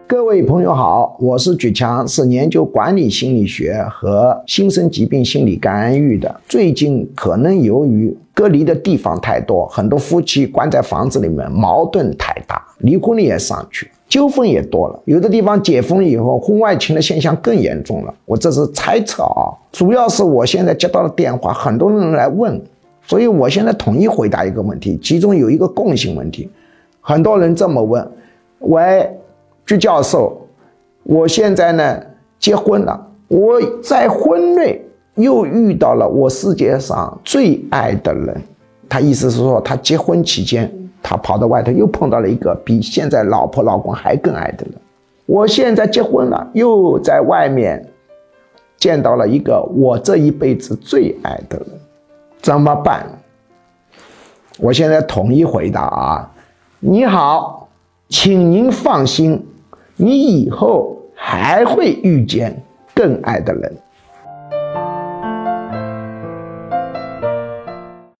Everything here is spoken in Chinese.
各位朋友好，我是举强，是研究管理心理学和新生疾病心理干预的。最近可能由于隔离的地方太多，很多夫妻关在房子里面，矛盾太大，离婚率也上去，纠纷也多了。有的地方解封以后，婚外情的现象更严重了。我这是猜测啊，主要是我现在接到的电话，很多人来问，所以我现在统一回答一个问题，其中有一个共性问题。很多人这么问：喂，居教授，我现在呢结婚了，我在婚内又遇到了我世界上最爱的人。他意思是说，他结婚期间他跑到外头又碰到了一个比现在老婆老公还更爱的人。我现在结婚了，又在外面见到了一个我这一辈子最爱的人，怎么办？我现在统一回答啊，你好，请您放心，你以后还会遇见更爱的人。